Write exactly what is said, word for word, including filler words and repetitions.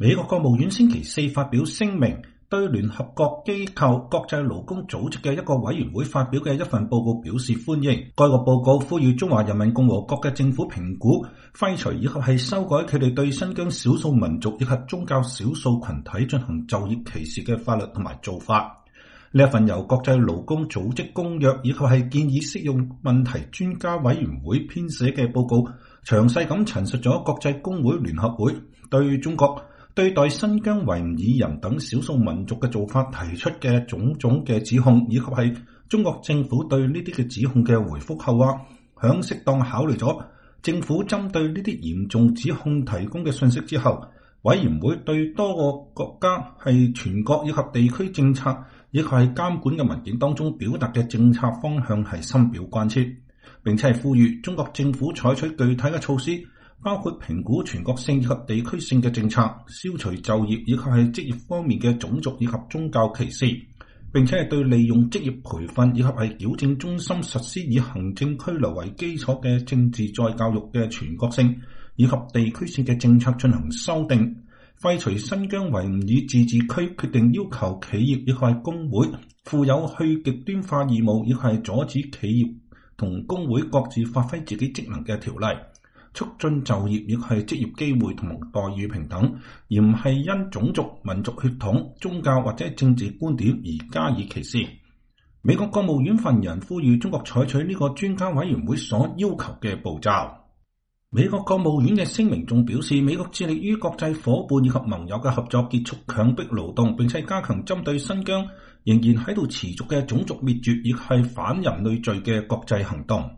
美國國務院星期四發表聲明，對聯合國機構國際勞工組織嘅一個委員會發表嘅一份報告表示歡迎。該個報告呼籲中華人民共和國嘅政府評估、廢除以及係修改佢哋對新疆少數民族以及宗教少數群體進行就業歧視嘅法律同埋做法。呢一份由國際勞工組織公約以及係建議適用問題專家委員會編寫嘅報告，詳細咁陳述咗國際工會聯合會對中國對待新疆維吾爾人等少數民族嘅做法提出嘅種種嘅指控，以及係中國政府對呢啲嘅指控嘅回覆後啊，響適當考慮咗政府針對呢啲嚴重指控提供嘅信息之後，委員會對多個國家係全國以及地區政策以及係監管嘅文件當中表達嘅政策方向係深表關切，並且係呼籲中國政府採取具體嘅措施，包括評估全國性以及地區性嘅政策，消除就業以及係職業方面嘅種族以及宗教歧視，並且係對利用職業培訓以及係矯正中心實施以行政拘留為基礎嘅政治再教育嘅全國性以及地區性嘅政策進行修訂，廢除新疆維吾爾自治區決定要求企業以及係工會負有去極端化義務，以及係阻止企業同工會各自發揮自己職能嘅條例，促進就業亦係職業機會同待遇平等，而唔係因種族、民族血統、宗教或者政治觀點而加以歧視。美國國務院發言人呼籲中國採取呢個專家委員會所要求嘅步驟。美國國務院嘅聲明仲表示，美國致力於國際夥伴以及盟友嘅合作，結束強迫勞動，並且加強針對新疆仍然喺度持續嘅種族滅絕亦係反人類罪嘅國際行動。